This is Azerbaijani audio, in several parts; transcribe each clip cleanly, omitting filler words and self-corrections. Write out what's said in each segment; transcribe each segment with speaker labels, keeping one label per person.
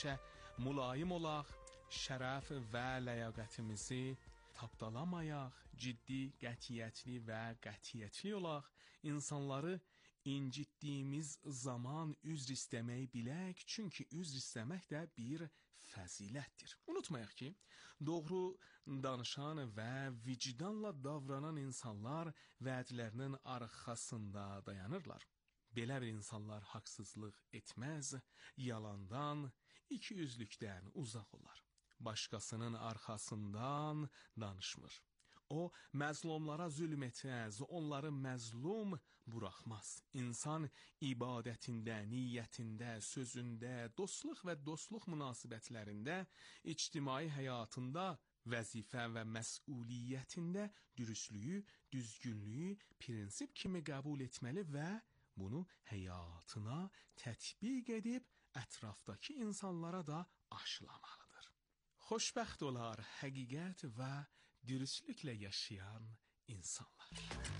Speaker 1: mülayim olaq, şərəf və ləyaqətimizi tapdalamayaq, ciddi, qətiyyətli və qətiyyətli olaq, insanları incitdiyimiz zaman üzr istəməyi bilək, çünki üzr istəmək də bir fəzilətdir. Unutmayaq ki, doğru danışan və vicdanla davranan insanlar vədlərinin arxasında dayanırlar. Belə bir insanlar haqsızlıq etməz, yalandan, ikiyüzlükdən uzaq olar. Başqasının arxasından danışmır. O, məzlumlara zülm etməz, onları məzlum buraxmaz. İnsan ibadətində, niyyətində, sözündə, dostluq və dostluq münasibətlərində, ictimai həyatında, vəzifə və məsuliyyətində dürüstlüyü, düzgünlüyü prinsip kimi qəbul etməli və bunu həyatına tətbiq edib ətrafdakı insanlara da aşılamalıdır. Xoşbəxt olar həqiqət və dürüstlüklə yaşayan insanlar.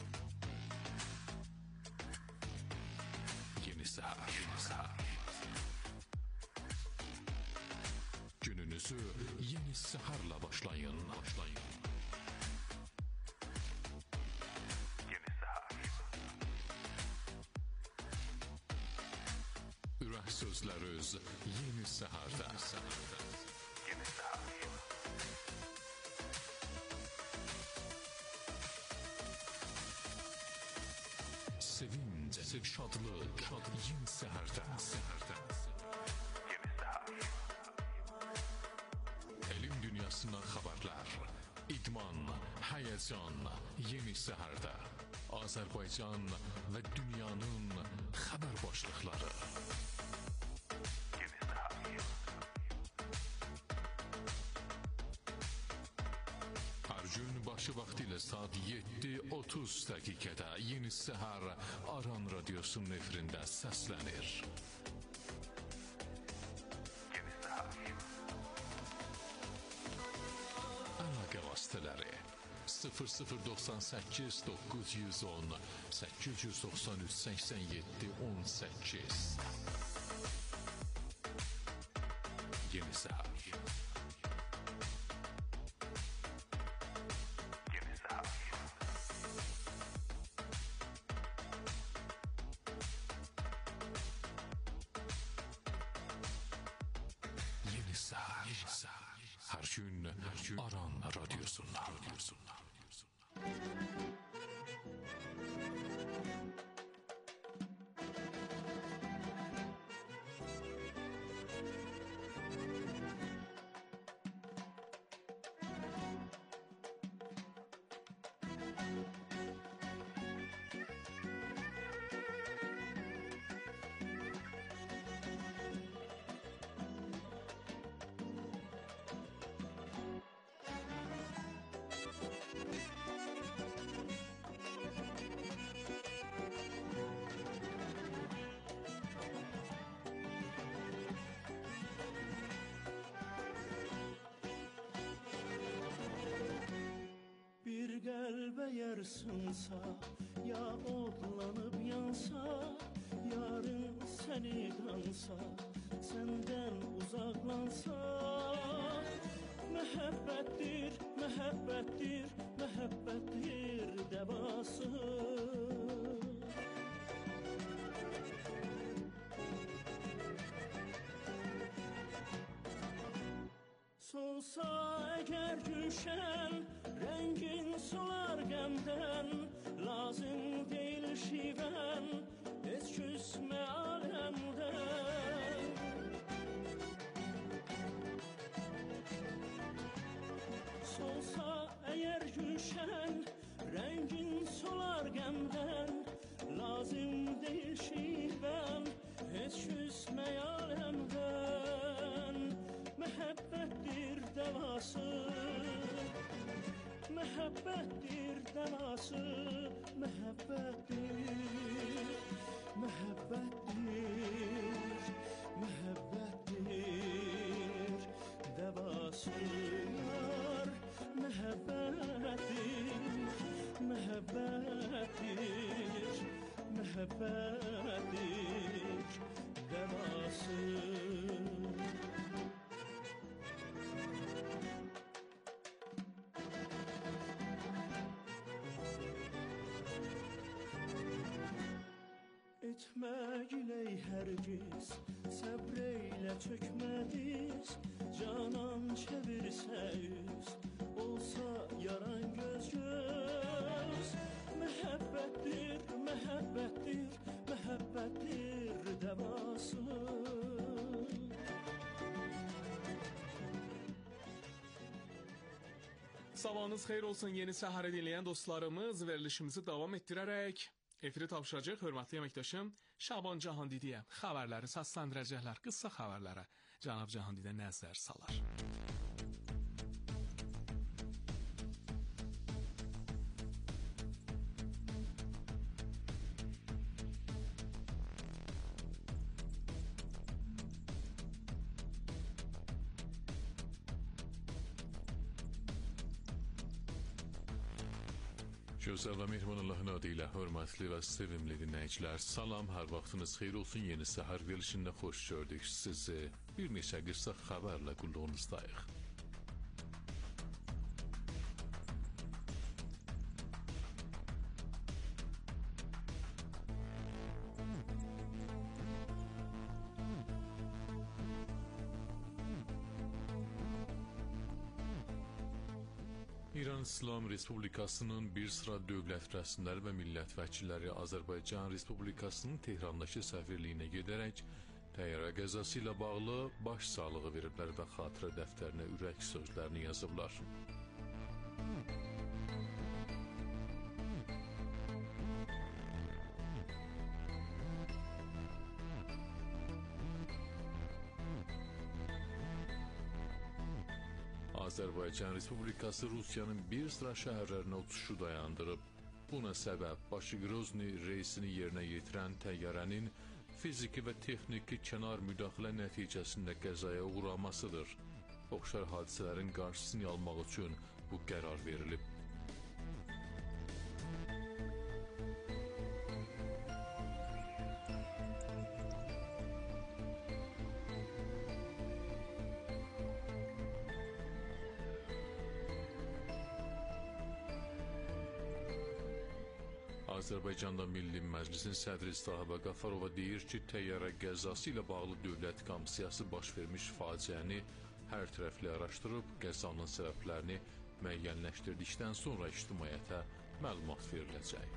Speaker 2: Yeni Səhər. Gününüzü Yeni Səhərlə başlayın. Yeni Səhər. Ürək sözləri öz Yeni Səhərdə. Yeni Səhər. Sevinç, şadlıq, Yeni Səhərdə. Yeni Səhər. Elm dünyasından xəbərlər, idman, həyəcan, Yeni Səhərdə. Azərbaycan və dünyanın xəbər başlıqları. Gün başı vaxtı ilə saat 7:30 dəqiqədə Yeni Səhər Aran Radiosunun efirində səslənir. Yeni Səhər. Əlaqə vasitələri 0098 910 893 87 18. Yeni Səhər. Hər gün Aran Radiosundan.
Speaker 3: Qəlbə yer sınsa, ya odlanıb yansa, yarın səni dansa, səndən uzaqlansa, məhəbbətdir, məhəbbətdir, məhəbbətdir dəvası. Solsa əgər gülşən, rəngin solar qəmdən, lazım deyil şivən, heç küsmə aləmdən. Solsa əgər gülşən, rəngin solar qəmdən, lazım deyil şivən, heç küsmə aləmdən. Məhəbbətdir dəvası, məhəbbətdir dəvası, məhəbbətdir, məhəbbətdir, məhəbbətdir dəvası. Məhəbbətdir, məhəbbətdir, məhəbbətdir dəvası. Düşməklə hərgiz səbr eylə çökmədiz. Canan çevirsə üz, olsa yaran göz. Məhəbbətdir, məhəbbətdir, məhəbbətdir dəvası.
Speaker 1: Sabahınız xeyir olsun yeni səhər dinləyən dostlarımız. Verilişimizi davam etdirərək efiri tapşıracaq hörmətli əməkdaşım Şaban Cahandidiyəm. Xəbərləri səsləndirəcəklər, qısa xəbərlərə cənab Cahandidə nəzər salar.
Speaker 2: Gözəl və mehriban Allahın adı ilə hörmətli və sevimli dinləyicilər, salam, hər vaxtınız xeyir olsun. Yeni səhər verilişində xoş gördük sizi. Bir neçə qısa xəbərlə qulluğunuzdayıq. İran İslam Respublikasının bir sıra dövlət rəsmiləri və millət vəkilləri Azərbaycan Respublikasının Tehrandakı səfirliyinə gedərək təyyarə qəzası ilə bağlı baş sağlığı veriblər və xatirə dəftərinə ürək sözlərini yazıblar. Azərbaycan Respublikası Rusiyanın bir sıra şəhərlərinə uçuşu dayandırıb. Buna səbəb Bakı Grozny reysini yerinə yetirən təyyarənin fiziki və texniki kənar müdaxilə nəticəsində qəzaya uğramasıdır. Oxşar hadisələrin qarşısını almaq üçün bu qərar verilib. Azərbaycanda Milli Məclisin sədri Sahibə Qafarova deyir ki, təyyarə qəzası ilə bağlı dövlət komissiyası baş vermiş faciəni hər tərəfli araşdırıb, qəzanın səbəblərini müəyyənləşdirdikdən sonra ictimaiyyətə məlumat veriləcək.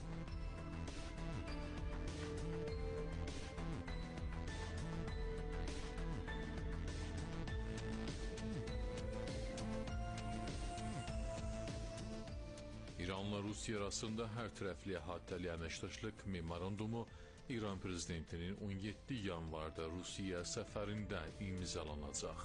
Speaker 2: İranla Rusiya arasında hər tərəfli əhatəli əməkdaşlıq memorandumu İran prezidentinin 17 yanvarda Rusiya səfərində imzalanacaq.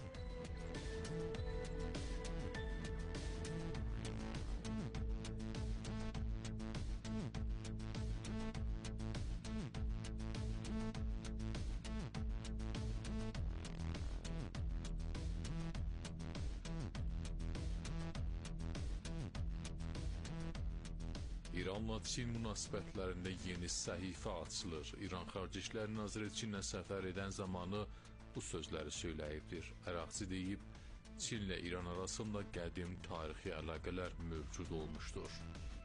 Speaker 2: İranla Çin münasibətlərində yeni səhifə açılır. İran Xarici İşlər Naziri Çinlə səfər edən zamanı bu sözləri söyləyibdir. Əraqçı deyib, Çinlə İran arasında qədim tarixi əlaqələr mövcud olmuşdur.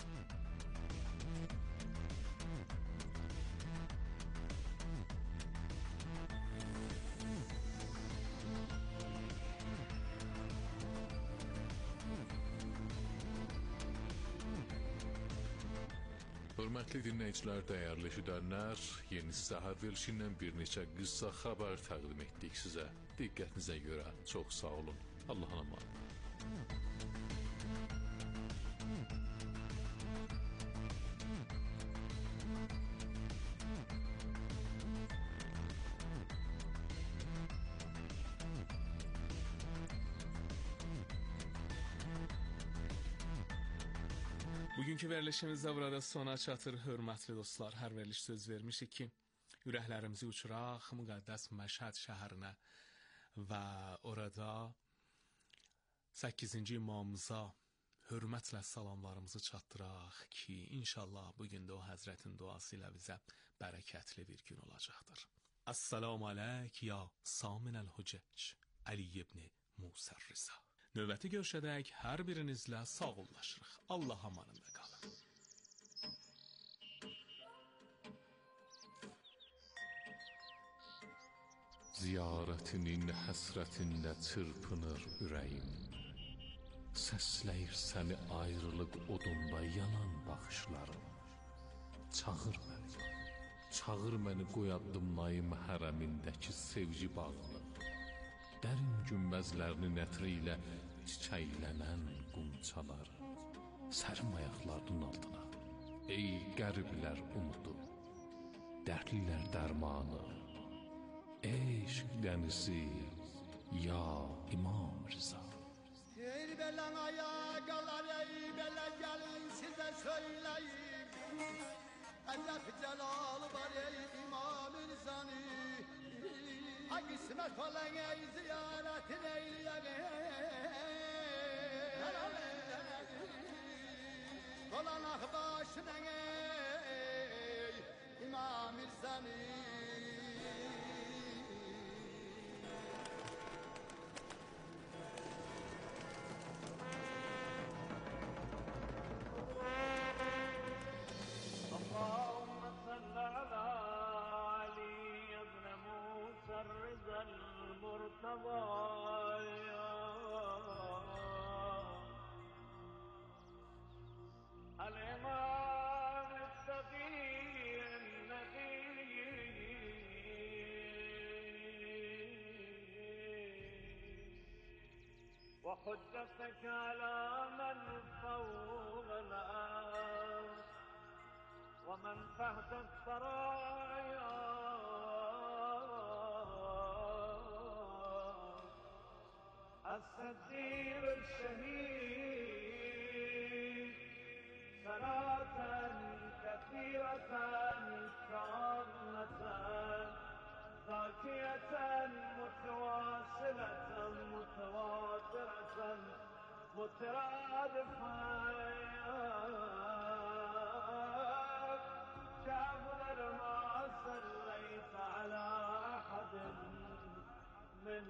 Speaker 2: Hörmətli dinləyicilər, dəyərli eşidənlər, yeni səhər verilişindən bir neçə qısa xəbər təqdim etdik sizə. Diqqətinizə görə çox sağ olun. Allah'a emanet.
Speaker 1: Bugünkü verilişimizdə burada sona çatır, hörmətli dostlar. Hər veriliş söz vermişik ki, ürəklərimizi uçuraq müqəddəs Məşhəd şəhərinə və orada 8-ci imamımıza hörmətlə salamlarımızı çatdıraq ki, inşallah bugün də o Həzrətin duası ilə bizə bərəkətli bir gün olacaqdır. Assalamu aleyk ya Saminəl Hücəc Ali ibn Musa Rıza. Növbəti görüşədək hər birinizlə sağollaşırıq. Allah amanında qalın.
Speaker 2: Ziyarətinin həsrətində çırpınır ürəyim. Səsləyir səni ayrılıq odunda yanan baxışlarım. Çağır məni qoy addımlayım hərəmindəki sevgi bağını. Dərin günbəzlərinin ətri ilə çiçəklənən qumçalar. Sərim ayaqlarının altına. Ey qəriblər umudu, dərdlilər dərmanı. Eşq dənizi, ya İmam Rıza.
Speaker 4: Ey belen ayakalar, ey bele gelin size söyleyeyim. Ellef celalı var ey İmam Rıza'nı. Ay kısmet olan ey ziyaretin eyleyeyim. Dolanak başına ey İmam Rıza'nı.
Speaker 5: الإمام التقي النبي وحجتك على من فوق الأرض ومن تحت الثرايا الصديق الشهيد صلاة كثيرة كاملة زاكية متواصلة متواترة مترادفة كأفضل ما صليت على أحد من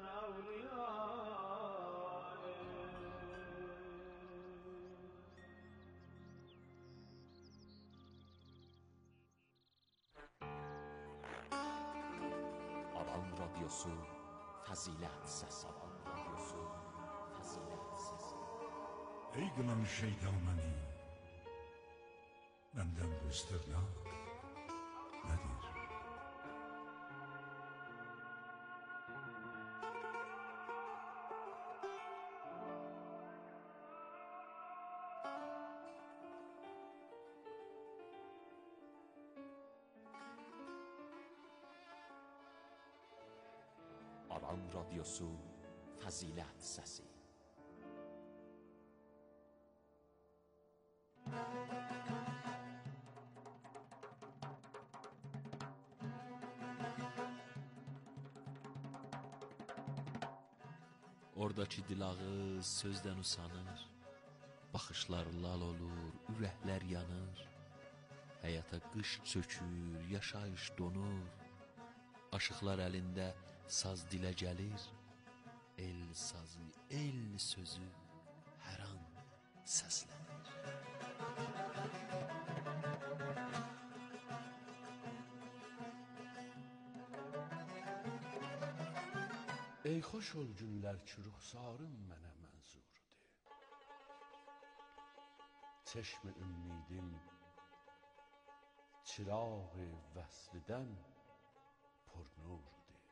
Speaker 5: أوليائه.
Speaker 6: Aran Radyosu Fazilet Sesi.
Speaker 7: Ey kınan şeytanəni, məndən bu istirnaq nədir?
Speaker 6: Aran Radyosu Fazilet Sesi.
Speaker 8: Oradakı dilağı sözdən usanır, baxışlar lal olur, ürəklər yanır. Həyata qış çökür, yaşayış donur. Aşıqlar əlində saz dilə gəlir. El sazı, el sözü hər an səslənir.
Speaker 9: Ey xoş ol günlər ki, ruxsarım mənə mənzurdur. Çeşmi ümmidim, çirağı vəslidən purnurdur.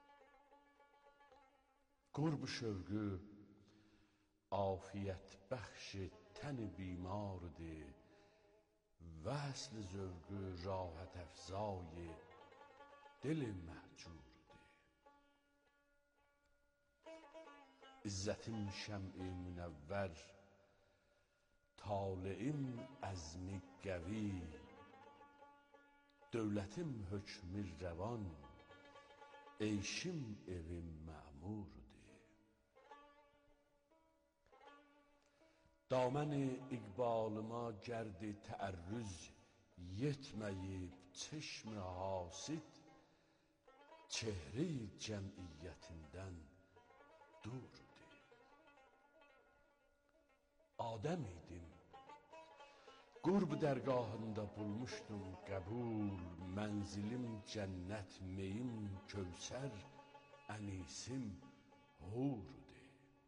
Speaker 9: Qurb-ı şövqü, afiyət bəxşi təni bimardır. Vəsl zövqü, rahat əfzayı dili məhcur. İzzətim şəm-i münəvvər, taleim əzmi qəvi, dövlətim hökmü rəvan, eyşim evim məmurdur. Daməni iqbalıma gərdi təərrüz yetməyib, çeşmi hasid, çehri cəmiyyətindən durdur. Adəm idim, qurb dərgahında bulmuşdum qəbul, mənzilim cənnət, meyim kövsər, ənisim hur de.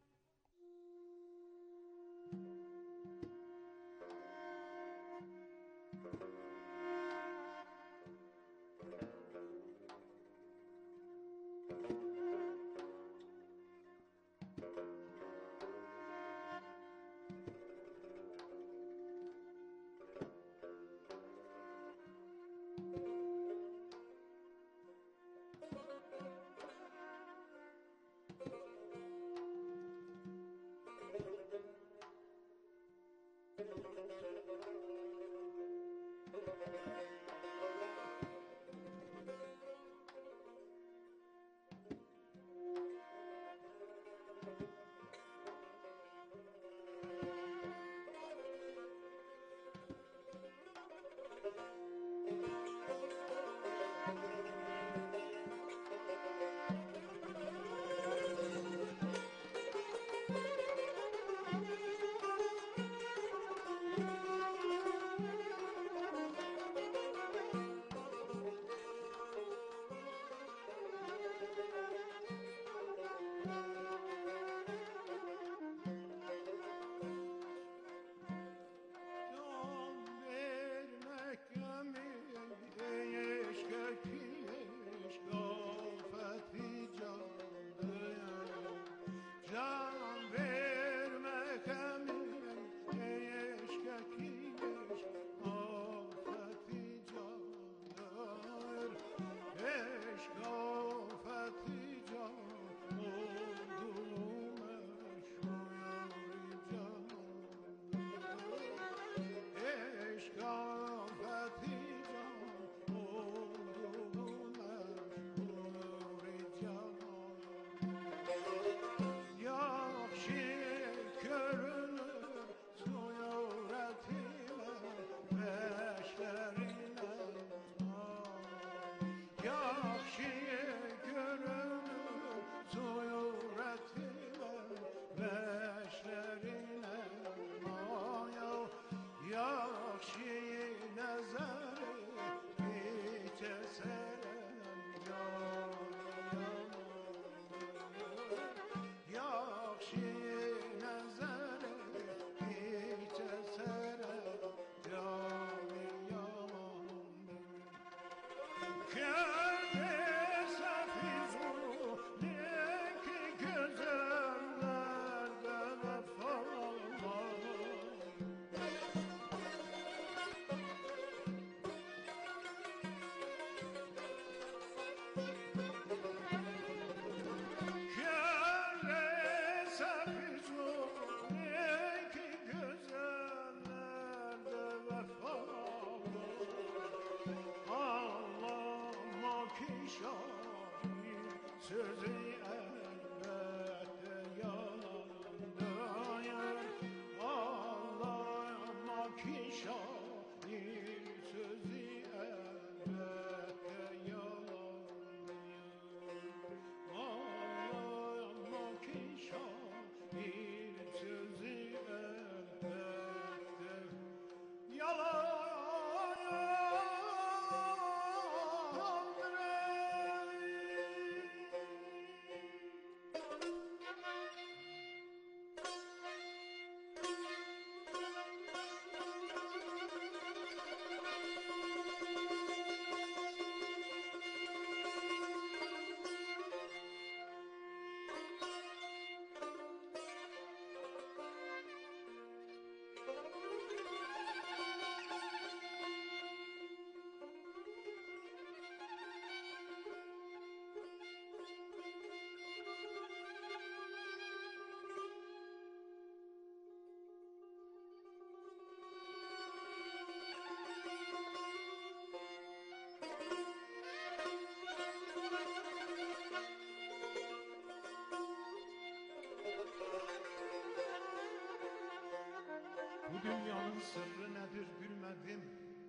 Speaker 10: Bu dünyanın sırrı nedir bilmedim.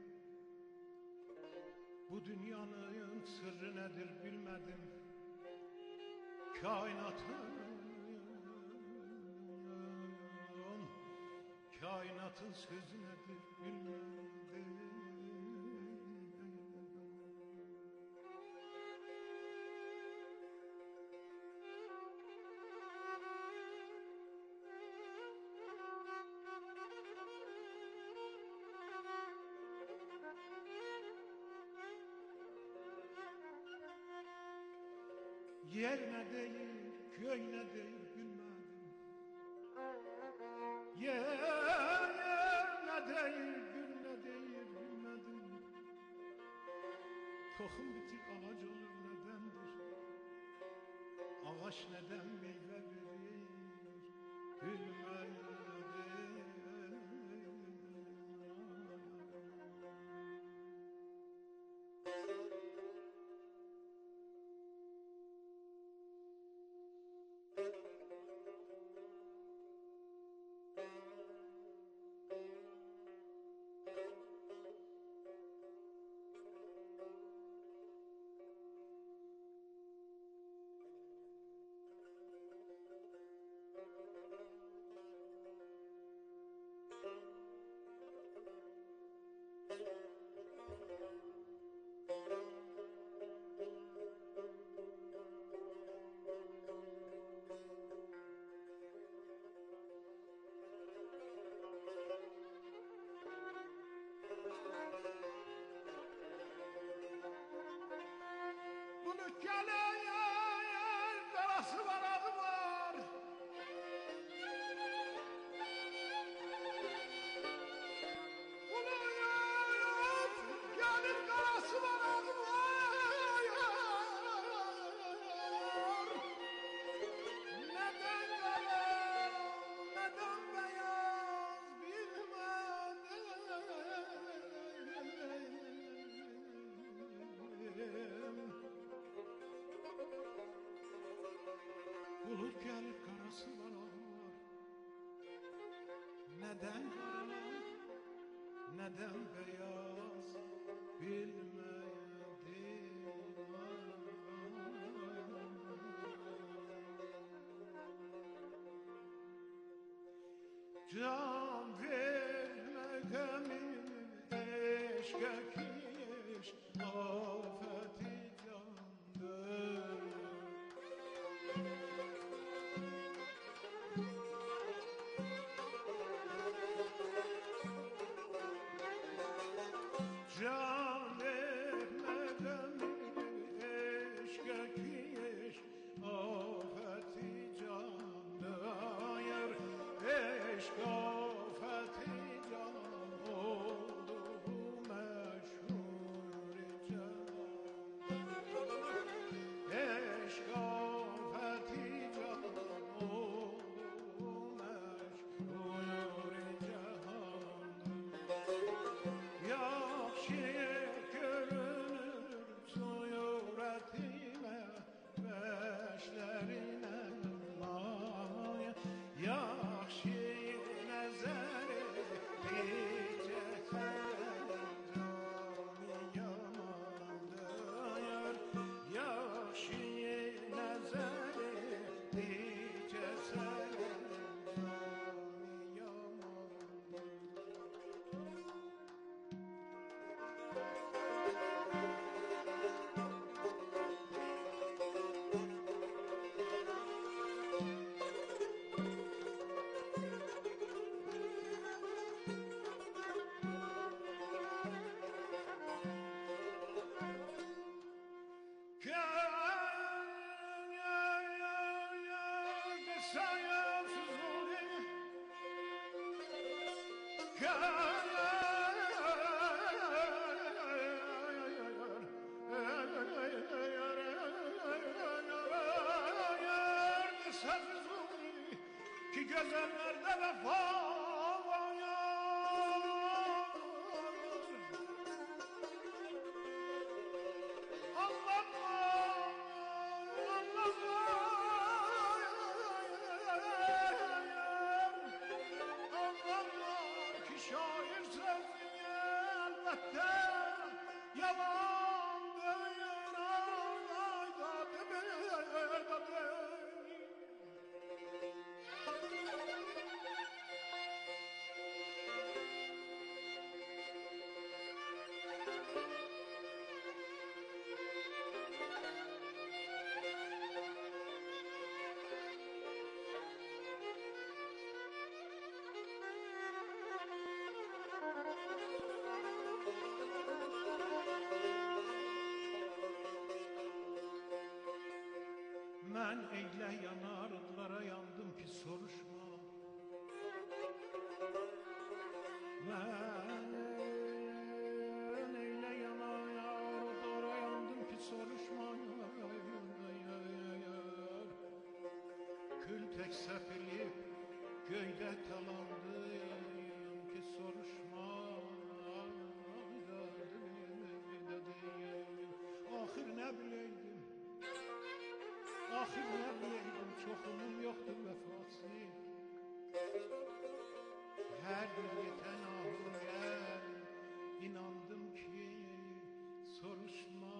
Speaker 10: Bu dünyanın sırrı nedir bilmedim. Kainatın sözü nedir bilmedim. Yer ne değil, köy ne değil bilmedim. Yer ne değil, gül ne değil bilmedim. Tohum bitir ağac olur nedendir? Ağaç neden meyve verir? Bilmedim. Bunu gelen karası var, adı var. Bunun gelin karası var, adı var. Neden kara, neden beyaz bilmedim. Bulut gelir karası var, adı var. Neden kara, neden beyaz bilmedim. Can vermedim eşke kiş afeti candır. Can vermedim eşke kiş afeti candır. Eşk afeti can oldu meşhur can. Eşk afeti can oldu meşhur can. Yakşı görünür suretime beşlerine maya. Yakşı nezeri diyecekler cami yamandır. Yakşı nezeri diyecekler cami yamandır. Ki gözlerde vefa var. Anlatma, anlatma. Anlatma ki şair sözü elbette yalandır. Mən eylə yanarlara yandım ki soruşma. Mən eylə yanarlara yandım ki soruşma. Kül tek səpilib göydə talandım ki soruşma. Axır nə biləydim, axır nə biləydim, çoxunun yoxdur vəfası. Hər bir yetən ağlıya inandım ki soruşma.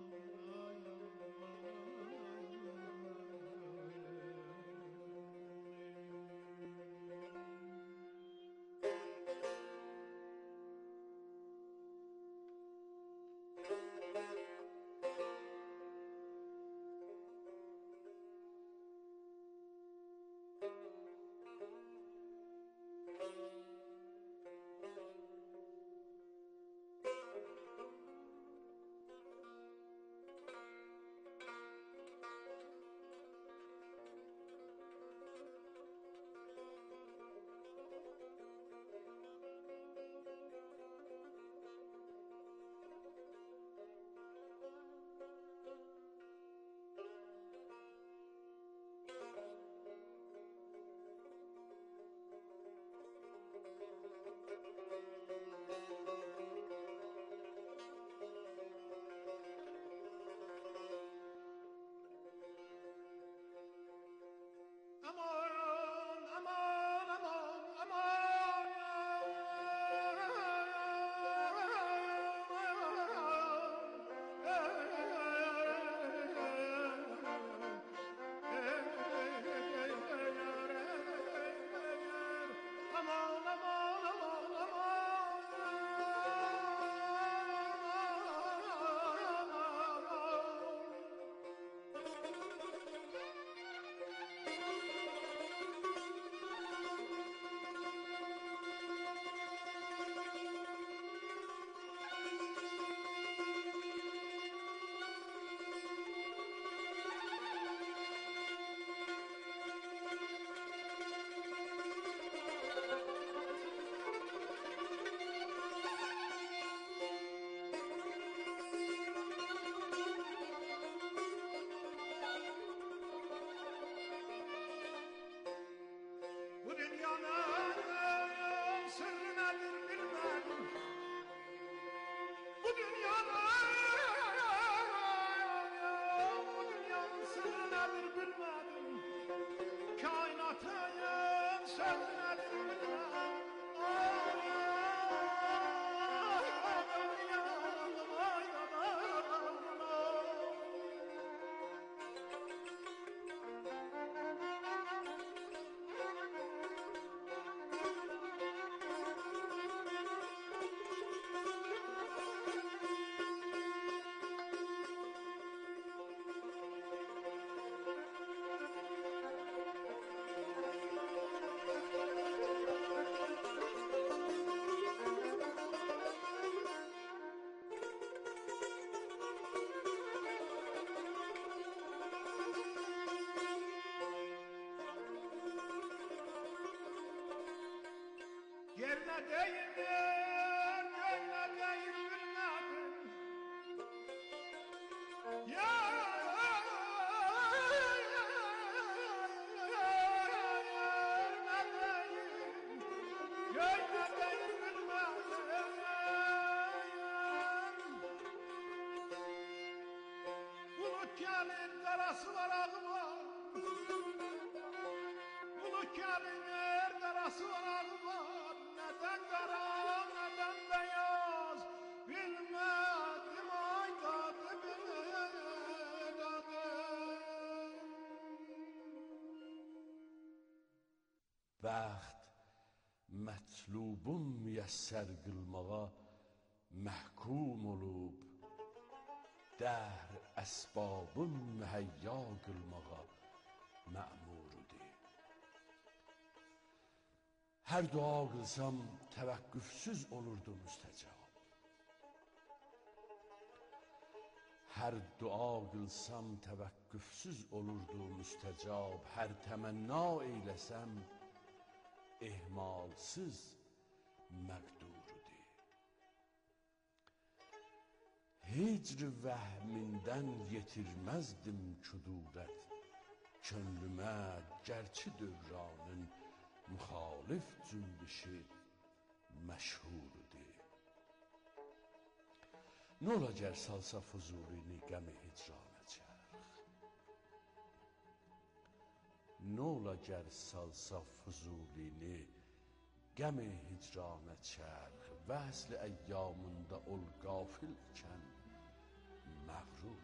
Speaker 10: Yerine değindir, gönle değindirmedim. Bulut gelir, karası var ağıma. Bulut gelir, karası var ağıma. Neden kara, neden beyaz, bilmedim aydadı bilmedim.
Speaker 9: Bəxt mətlubun müyəssər qılmağa məhkum olub, dəhr əsbabın mühəyya qılmağa mə'murudur. Hər dua qılsam təvəqqüfsüz olurdu müstəcab. Hər dua qılsam təvəqqüfsüz olurdu müstəcab. Hər təmənna eyləsəm ehmalsız məqdurudur. Hicr vəhmindən yetirməzdim kudurət. Könlümə gərçi dövranın müxalif cümbüşü məşhurudur. Nə ola gər salsa Fuzulini qəmi hicranə çərx? Nə ola gər salsa Fuzulini qəmi hicranə çərx? Vəsl əyyamında ol qafil ikən məğrur.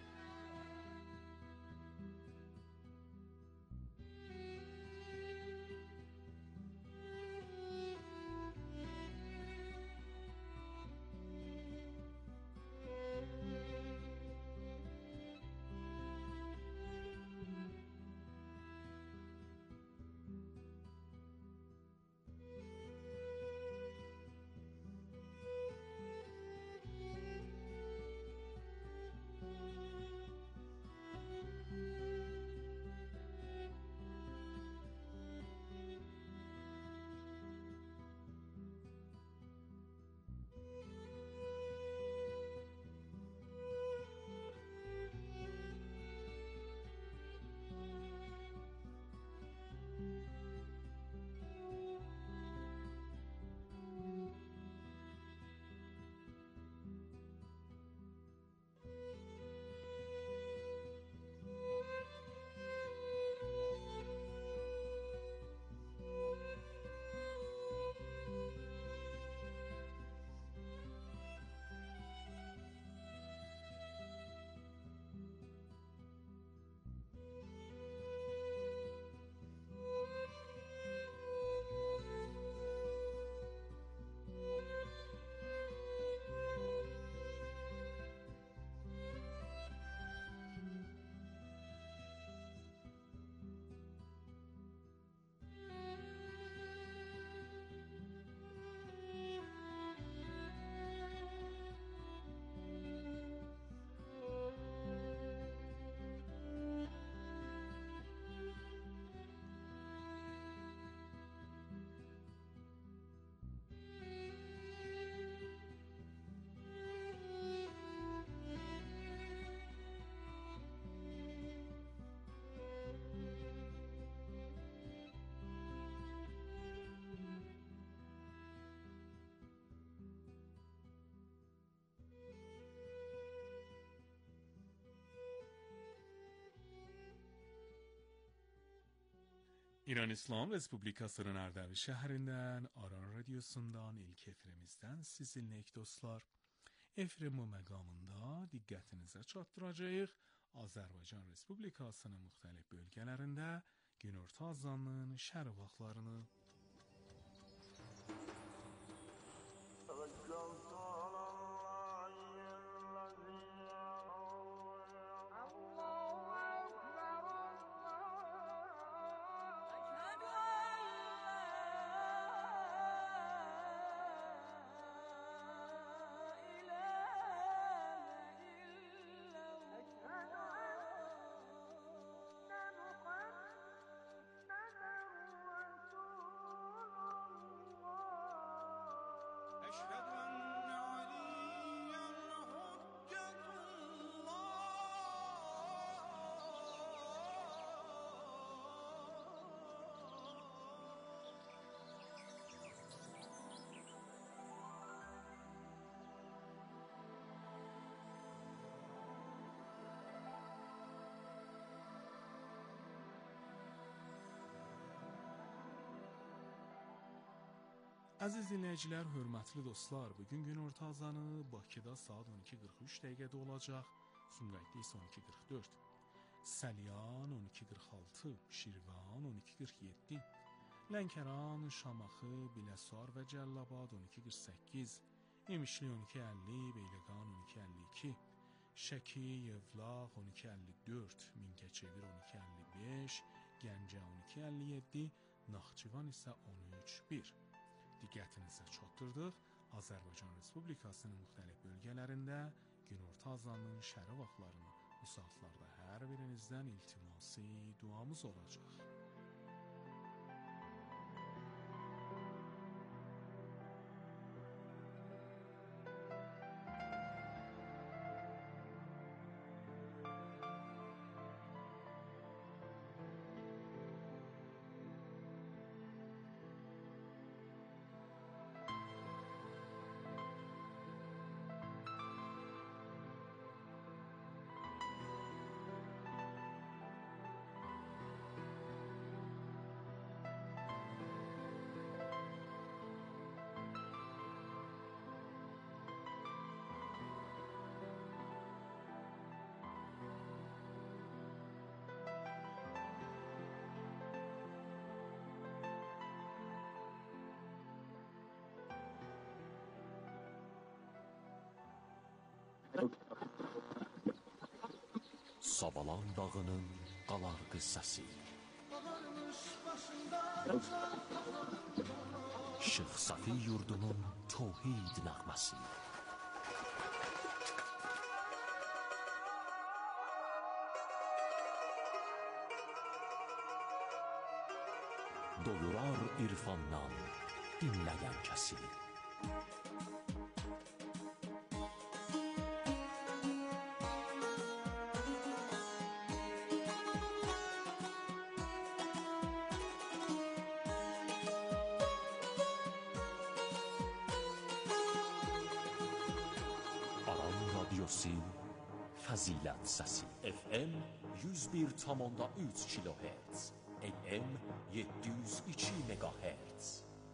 Speaker 1: İran İslam Respublikası'nın Ardabil şəhərindən Aran radiosundan ilk efirimizdən sizinləyik dostlar. Efrim bu məqamında diqqətinizə çatdıracağıq Azərbaycan Respublikasının müxtəlif bölgələrində günorta azanının şərq vaxtlarını. Əziz dinləyicilər, hörmətli dostlar, bugün günorta azanı Bakıda saat 12:43 dəqiqədə olacaq, Sumqayıtda isə 12:44, Səlyan 12:46, Şirvan 12:47, Lənkəran, Şamaxı, Biləsuvar və Cəllabad 12:48, İmişli 12:50, Beyləqan 12:52, Şəki, Yevlax 12:54, Mingəçevir 12:55, Gəncə 12:57, Naxçıvan isə 13:1. Diqqətinizə çatdırdıq. Azərbaycan Respublikasının müxtəlif bölgələrində günorta azanının şəri vaxtlarını bu saatlarda hər birinizdən iltimasi duamız olacaq.
Speaker 6: Savalan dağının qalar qıssası. Şeyx Safi yurdunun tövhid nəğməsi. Doyurar irfandan dinləyən kəsi. Fəzilət səsi. FM 101,3 kHz, AM 702 MHz.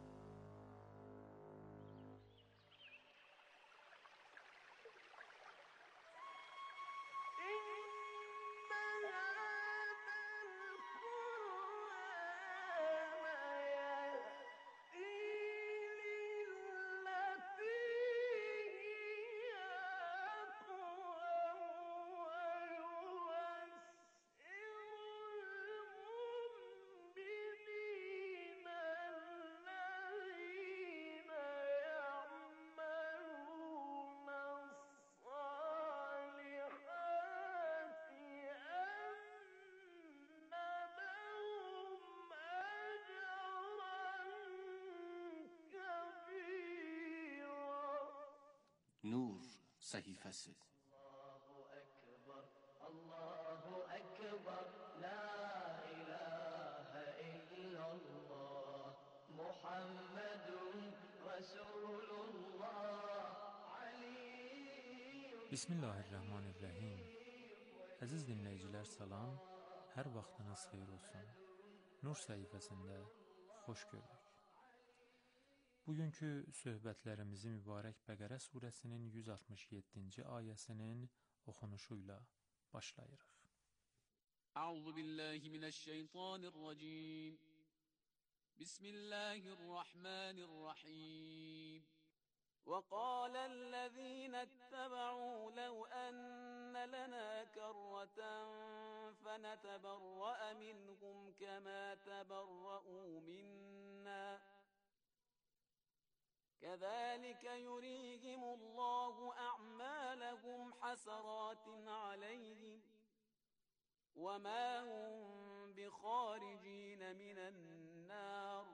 Speaker 11: Nur səhifəsi.
Speaker 12: Allahu Ekber, la ilahe illallah, Muhammedun Resulullah, Ali.
Speaker 13: Bismillahirrahmanirrahim. Əziz dinləyicilər, salam. Hər vaxtınız xeyir olsun. Nur səhifəsində xoş gördük. Bugünkü söhbətlərimizi mübarək Bəqərə surəsinin 167-ci ayəsinin oxunuşuyla başlayırıq.
Speaker 14: Əuzu billahi minəşşeytanirracim. Bismillahirrahmanirrahim. وقال الذين اتبعوا لو أن لنا كرة فنتبرأ منهم كما تبرؤوا منا كذلك يريهم الله أعمالهم حسرات عليهم وما هم بخارجين من النار.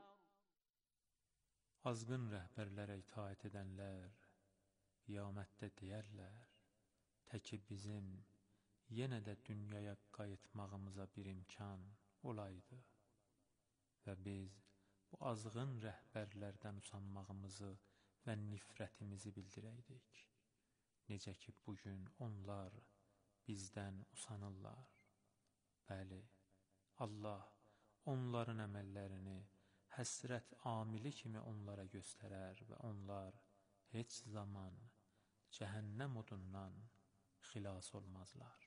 Speaker 13: Azğın rəhbərlərə itaət edənlər qiyamətdə deyərlər, təki bizim yenə də dünyaya qayıtmağımıza bir imkan olaydı və biz bu azğın rəhbərlərdən usanmağımızı və nifrətimizi bildirəydik. Necə ki, bugün onlar bizdən usanırlar. Bəli, Allah onların əməllərini həsrət amili kimi onlara göstərər və onlar heç zaman cəhənnəm odundan xilas olmazlar.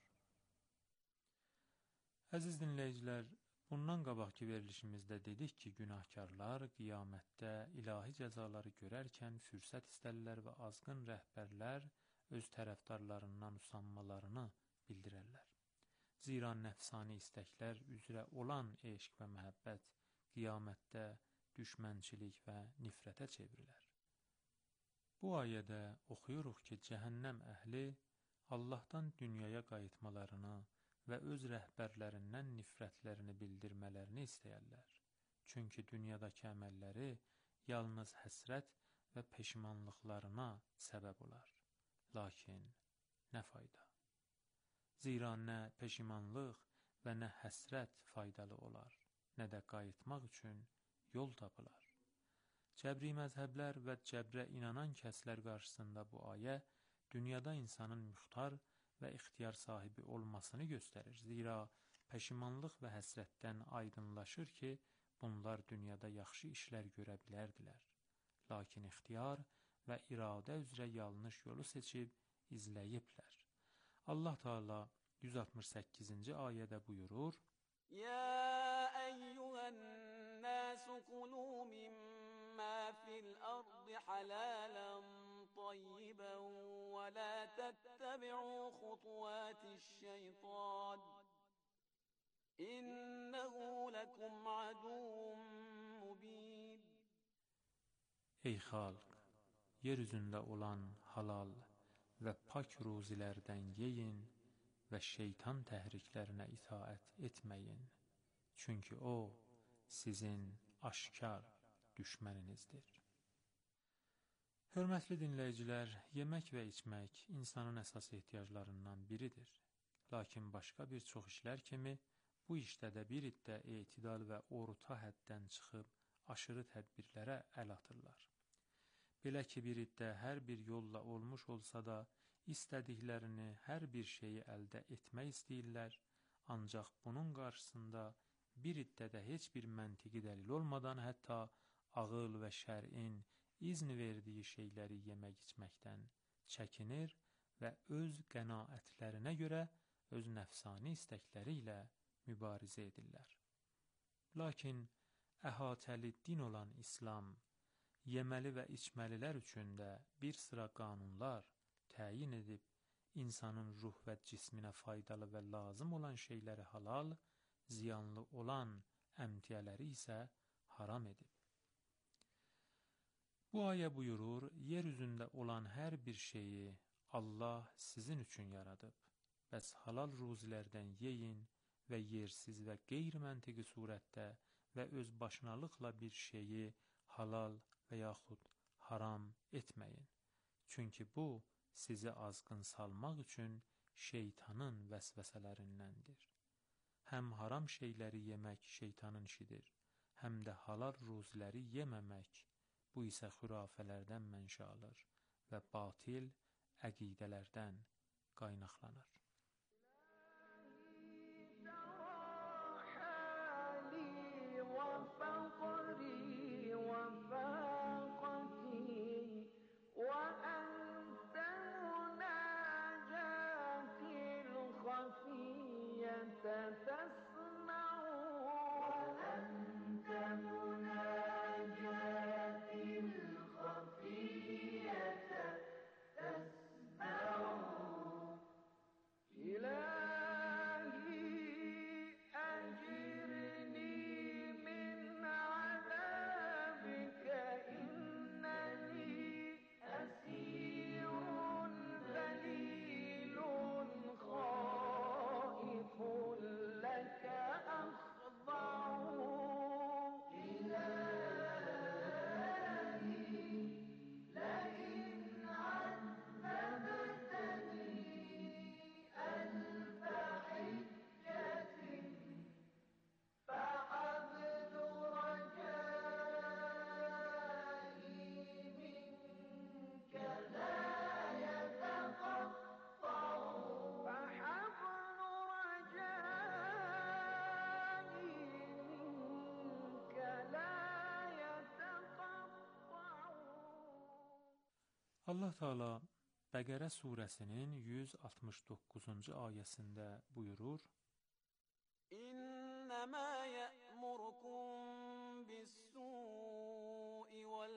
Speaker 13: Əziz dinləyicilər, bundan qabaqki verilişimizdə dedik ki, günahkarlar qiyamətdə ilahi cəzaları görərkən fürsət istərlər və azğın rəhbərlər öz tərəfdarlarından usanmalarını bildirərlər. Zira nəfsani istəklər üzrə olan eşq və məhəbbət qiyamətdə düşmənçilik və nifrətə çevrilər. Bu ayədə oxuyuruq ki, cəhənnəm əhli Allahdan dünyaya qayıtmalarını və öz rəhbərlərindən nifrətlərini bildirmələrini istəyərlər. Çünki dünyadakı əməlləri yalnız həsrət və peşmanlıqlarına səbəb olar. Lakin nə fayda? Zira nə peşmanlıq və nə həsrət faydalı olar, nə də qayıtmaq üçün yol tapılar. Cəbri məzhəblər və cəbrə inanan kəslər qarşısında bu ayə dünyada insanın müxtar və ixtiyar sahibi olmasını göstərir. Zira peşmanlıq və həsrətdən aydınlaşır ki, bunlar dünyada yaxşı işlər görə bilərdilər. Lakin ixtiyar və iradə üzrə yanlış yolu seçib izləyiblər. Allah Teala 168-ci ayədə buyurur:
Speaker 14: Ya eyyuhən nəsu kulu mimma fil ardı halalan tayyiban və la təttəbi'u xutuvatiş şeytan İnnehu lekum aduvun mubin.
Speaker 13: Ey xalq, yer üzündə olan halal və pak ruzilərdən yeyin və şeytan təhriklərinə itaət etməyin. Çünki o, sizin aşkar düşməninizdir. Hörmətli dinləyicilər, yemək və içmək insanın əsas ehtiyaclarından biridir. Lakin başqa bir çox işlər kimi, bu işdə də bir iddə etidal və orta həddən çıxıb aşırı tədbirlərə əl atırlar. Belə ki, bir iddə hər bir yolla olmuş olsa da, istədiklərini, hər bir şeyi əldə etmək istəyirlər, ancaq bunun qarşısında bir iddədə heç bir məntiqi dəlil olmadan hətta ağıl və şərin izn verdiyi şeyləri yemək içməkdən çəkinir və öz qənaətlərinə görə öz nəfsani istəkləri ilə mübarizə edirlər. Lakin əhatəli din olan İslam, yeməli və içməlilər üçün də bir sıra qanunlar təyin edib, insanın ruh və cisminə faydalı və lazım olan şeyləri halal, ziyanlı olan əmtiyələri isə haram edib. Bu ayə buyurur, yer üzündə olan hər bir şeyi Allah sizin üçün yaradıb. Bəs halal ruzilərdən yeyin və yersiz və qeyri-məntiqi surətdə və öz başınalıqla bir şeyi halal və yaxud haram etməyin. Çünki bu, sizi azğın salmaq üçün şeytanın vəsvəsələrindəndir. Həm haram şeyləri yemək şeytanın işidir, həm də halal ruziləri yeməmək, bu isə xürafələrdən mənşə alır və batil əqidələrdən qaynaqlanır. Allah Teala Bəqərə surəsinin 169-cu ayəsində buyurur:
Speaker 14: İnnəmə yə'murukum bis-su'i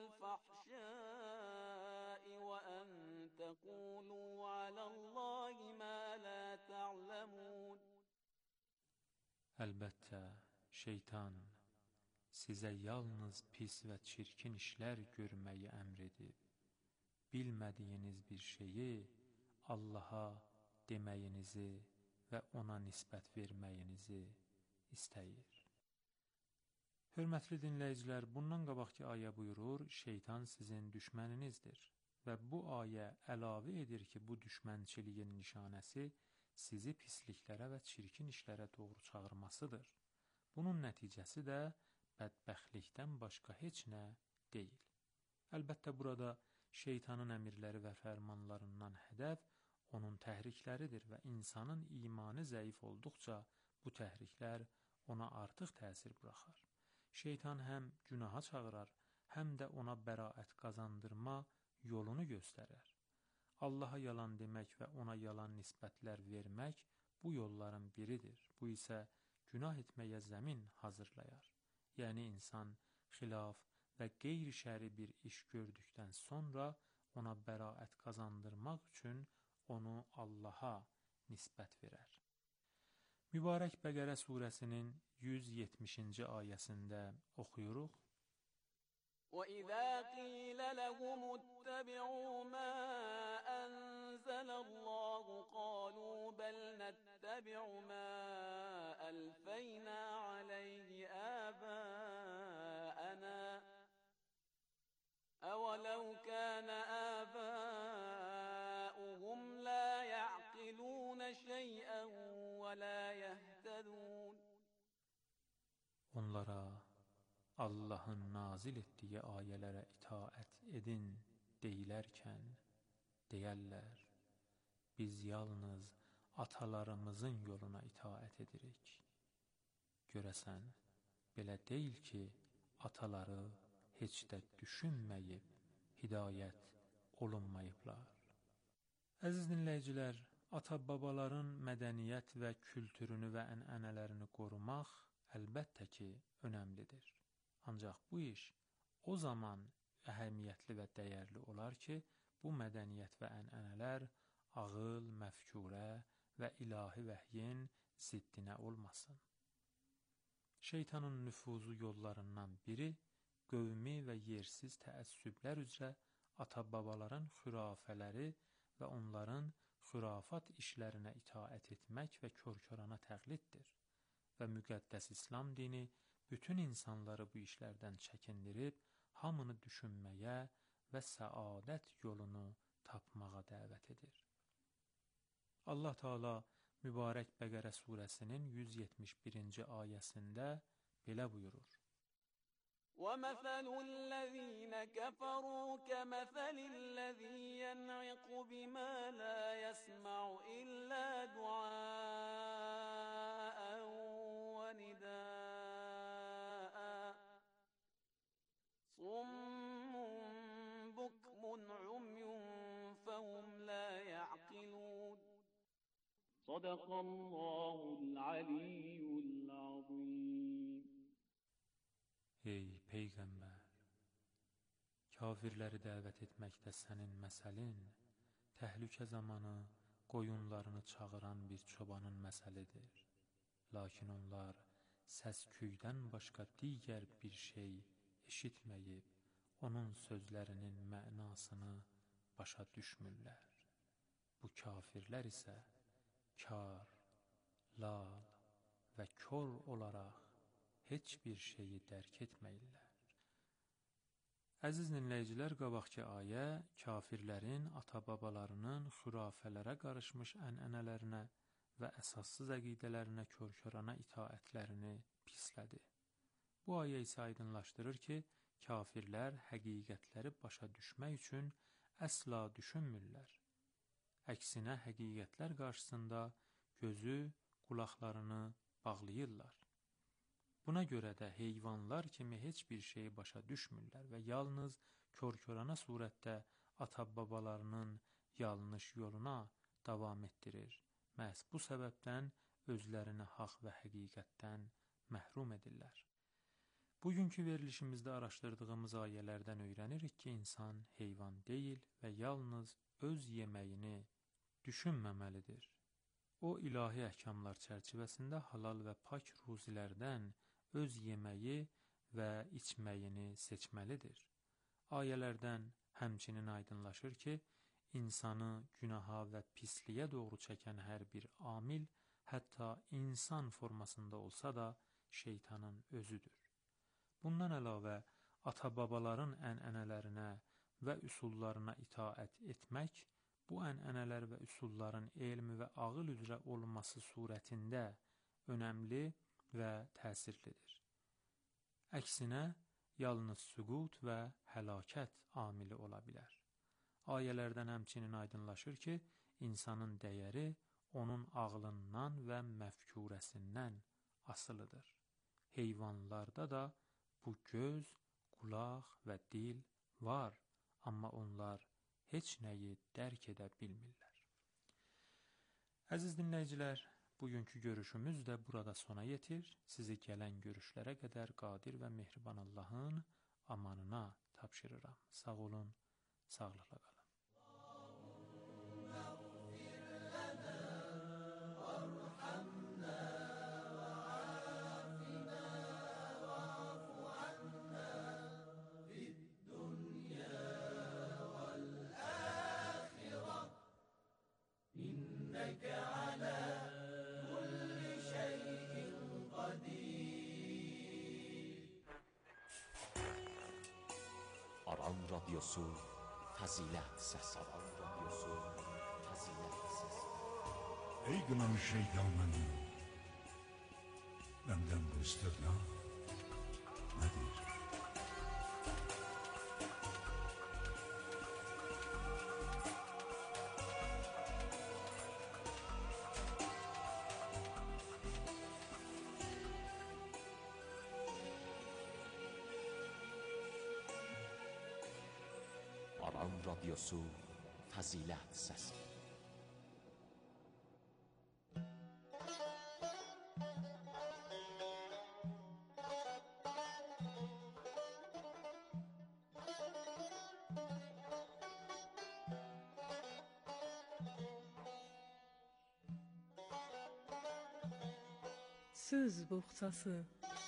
Speaker 14: vəl-fahşai və ən təqulu aləllahi mə lə ta'ləmun.
Speaker 13: Əlbəttə, şeytan sizə yalnız pis və çirkin işlər görməyi əmr edib. Bilmədiyiniz bir şeyi Allaha deməyinizi və ona nisbət verməyinizi istəyir. Hörmətli dinləyicilər, bundan qabaqki ayə buyurur, şeytan sizin düşməninizdir və bu ayə əlavə edir ki, bu düşmənçiliyin nişanəsi sizi pisliklərə və çirkin işlərə doğru çağırmasıdır. Bunun nəticəsi də bədbəxtlikdən başqa heç nə deyil. Əlbəttə, burada şeytanın əmirləri və fərmanlarından hədəf onun təhrikləridir və insanın imanı zəif olduqca bu təhriklər ona artıq təsir buraxar. Şeytan həm günaha çağırar, həm də ona bəraət qazandırma yolunu göstərər. Allaha yalan demək və ona yalan nisbətlər vermək bu yolların biridir. Bu isə günah etməyə zəmin hazırlayar. Yəni insan xilaf və qeyri-şəri bir iş gördükdən sonra ona bəraət qazandırmaq üçün onu Allaha nisbət verər. Mübarək Bəqərə surəsinin 170-ci ayəsində oxuyuruq.
Speaker 14: وَإِذَا قِيلَ لَهُمُ اتَّبِعُوا مَا أَنزَلَ اللَّهُ قَالُوا بَلْ نَتَّبِعُ مَا أَلْفَيْنَا عَلَيْهِ آبَاءَنَا أَوَلَوْ كَانَ آبَاؤُهُمْ لَا يَعْقِلُونَ شَيْئًا وَلَا يَهْتَدُونَ.
Speaker 13: Onlara Allahın nazil etdiyi ayələrə itaət edin deyilərkən deyərlər, biz yalnız atalarımızın yoluna itaət edirik. Görəsən, belə deyil ki, ataları heç də düşünməyib, hidayət olunmayıblar. Əziz dinləyicilər, ata-babaların mədəniyyət və kültürünü və ənənələrini qorumaq əlbəttə ki, önəmlidir. Ancaq bu iş o zaman əhəmiyyətli və dəyərli olar ki, bu mədəniyyət və ənənələr ağıl, məfkurə və ilahi vəhyin ziddinə olmasın. Şeytanın nüfuzu yollarından biri qövmi və yersiz təəssüblər üzrə ata-babaların xürafələri və onların xürafat işlərinə itaət etmək və kör-körana təqliddir və müqəddəs İslam dini bütün insanları bu işlərdən çəkindirib, hamını düşünməyə və səadət yolunu tapmağa dəvət edir. Allah Teala mübarək Bəqərə surəsinin 171-ci ayəsində belə buyurur.
Speaker 14: وَمَثَلُ الَّذِينَ كَفَرُوا كَمَثَلِ الَّذِي يَنْعِقُ بِمَا لَا يَسْمَعُ إِلَّا دُعَاءً وَنِدَاءً صُمٌّ بُكْمٌ عُمْيٌ فَهُمْ لَا يَعْقِلُونَ. صَدَقَ اللَّهُ الْعَلِيُّ الْعَظِيمُ.
Speaker 13: Ey Peyğəmbər, kafirləri dəvət etməkdə sənin məsəlin, təhlükə zamanı qoyunlarını çağıran bir çobanın məsəlidir. Lakin onlar səs-küydən başqa digər bir şey eşitməyib, onun sözlərinin mənasını başa düşmürlər. Bu kafirlər isə kar, lal və kör olaraq heç bir şeyi dərk etməyirlər. Əziz dinləyicilər, qabaqki ayə kafirlərin ata-babalarının xürafələrə qarışmış ənənələrinə və əsassız əqidələrinə kör-körana itaətlərini pislədi. Bu ayə isə aydınlaşdırır ki, kafirlər həqiqətləri başa düşmək üçün əsla düşünmürlər. Əksinə həqiqətlər qarşısında gözü, qulaqlarını bağlayırlar. Buna görə də heyvanlar kimi heç bir şeyi başa düşmürlər və yalnız kör-körana surətdə ata-babalarının yanlış yoluna davam etdirir. Məhz bu səbəbdən özlərini haqq və həqiqətdən məhrum edirlər. Bugünkü verilişimizdə araşdırdığımız ayələrdən öyrənirik ki, insan heyvan deyil və yalnız öz yeməyini düşünməməlidir. O, ilahi əhkamlar çərçivəsində halal və pak ruzilərdən öz yeməyi və içməyini seçməlidir. Ayələrdən həmçinin aydınlaşır ki, İnsanı günaha və pisliyə doğru çəkən hər bir amil, hətta insan formasında olsa da şeytanın özüdür. Bundan əlavə, ata-babaların ənənələrinə və üsullarına itaət etmək, bu ənənələr və üsulların elm və ağıl üzrə olması surətində önəmli və təsirlidir. Əksinə, yalnız süqut və həlakət amili ola bilər. Ayələrdən həmçinin aydınlaşır ki, insanın dəyəri onun ağlından və məfkurəsindən asılıdır. Heyvanlarda da bu göz, qulaq və dil var, amma onlar heç nəyi dərk edə bilmirlər. Əziz dinləyicilər, bugünkü görüşümüz də burada sona yetir. Sizi gələn görüşlərə qədər qadir və mehriban Allahın amanına tapşırıram. Sağ olun, sağlıqla qalın.
Speaker 6: Aran Radyosu Fəzilət Səsi. Aran Radyosu Fəzilət Səsi.
Speaker 7: Ey qınamış şeytan məni, məndən bu istirna nədir?
Speaker 6: Aran Radyosu Fəzilət Səsi.
Speaker 15: Söz boğçası.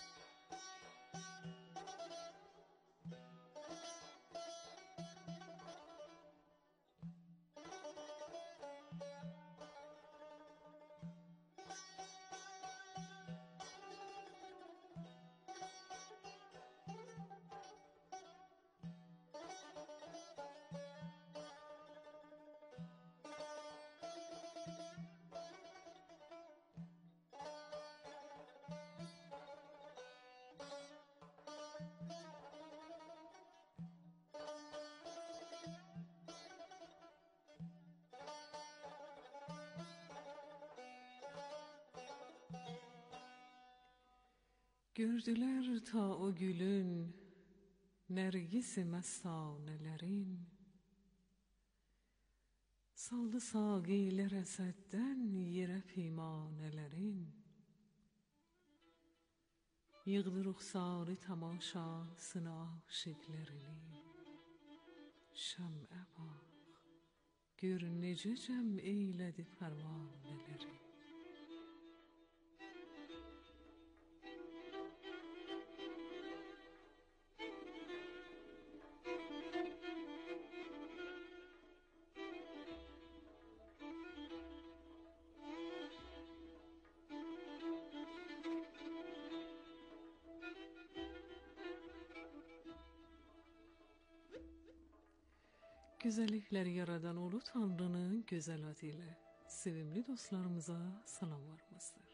Speaker 15: Gördülər ta o gülün, nərgis-i məstanələrin, saldı saqilər əsəddən yerə pimanələrin, yığdı ruxsarı tamaşasını aşiqlərini, şəmə bax, gör necə cəm eylədi pərvanələri. Güzellikler yaradan ulu Tanrı'nın güzel adıyla sevimli dostlarımıza salamlarımızdır.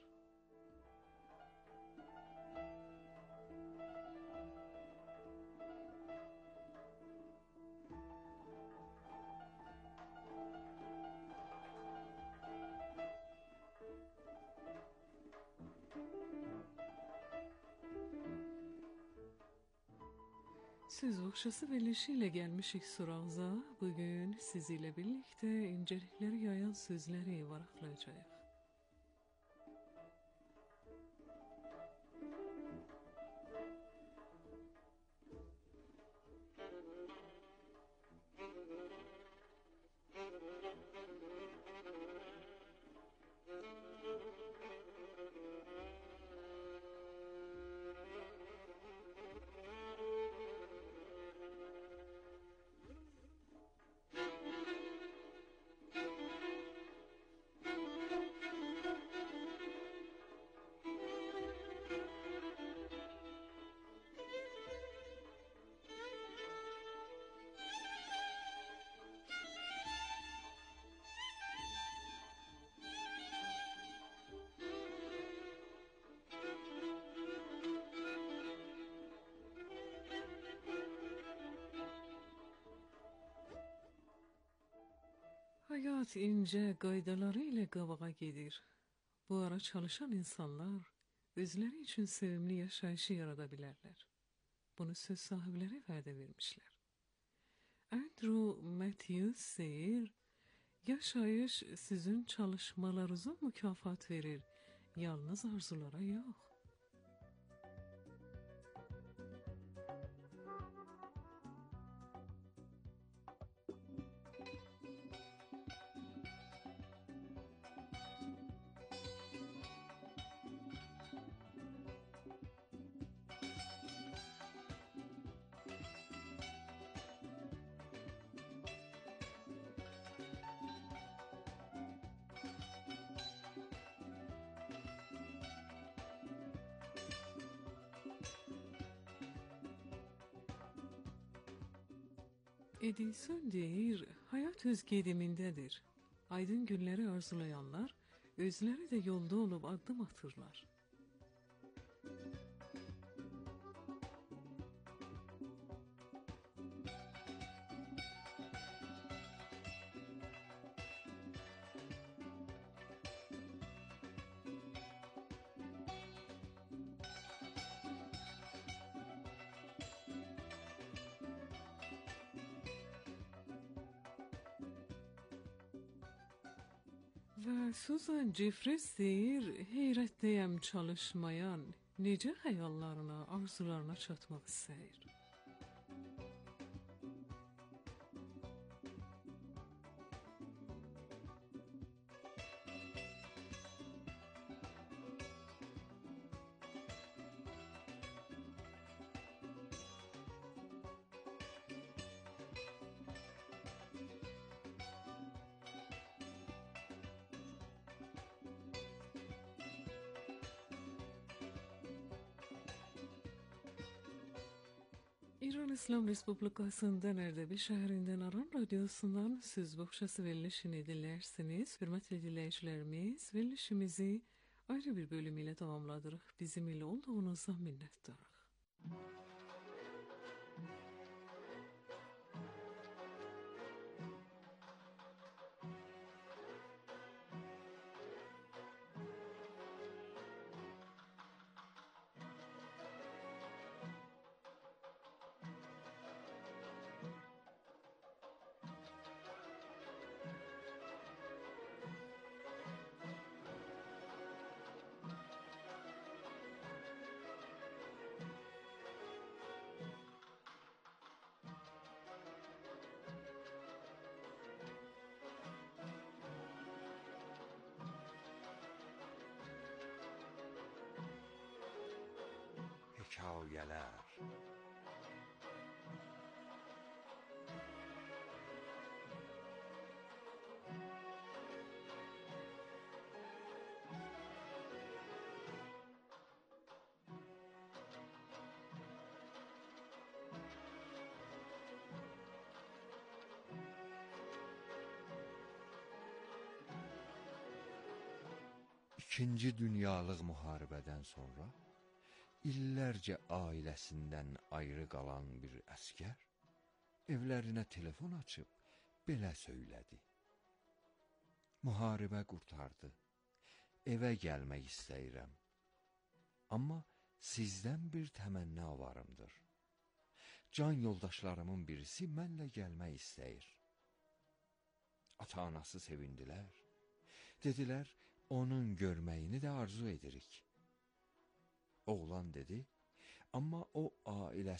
Speaker 15: Söz okşası verilişiyle gelmişik Suraz'a. Bugün sizinle birlikte incelikleri yayan sözleri varaklayacağız. Hayat ince qaydaları ile qabağa gedir. Bu ara çalışan insanlar özləri için sevimli yaşayışı yarada bilərlər. Bunu söz sahibləri vədə vermişlər. Andrew Matthews deyir, yaşayış sizin çalışmalarınıza mükafat verir, yalnız arzulara yox. Edison deyir, hayat öz gedimindədir. Aydın günləri arzulayanlar, özləri də yolda olub addım atırlar. Və Susan Jeffries deyir, heyrətdəyəm çalışmayan, necə xəyallarına, arzularına çatmaq istəyir. İran İslam Respublikası'ndan Erdebil şəhərindən Aran Radyosu'ndan söz boğuşası verilişini dinlərsiniz. Hürmetli dinləyicilərimiz, verilişimizi ayrı bir bölüm ilə tamamladırıq. Bizim ilə olduğunuzda minnətdarıq.
Speaker 16: Hekayələr. İkinci Dünyalıq müharibədən sonra illərcə ailəsindən ayrı qalan bir əskər evlərinə telefon açıb belə söylədi. Müharibə qurtardı. Evə gəlmək istəyirəm. Amma sizdən bir təmənna varımdır. Can yoldaşlarımın birisi mənlə gəlmək istəyir. Ata-anası sevindilər. Dedilər, onun görməyini də arzu edirik. Oğlan dedi, amma o ailəsi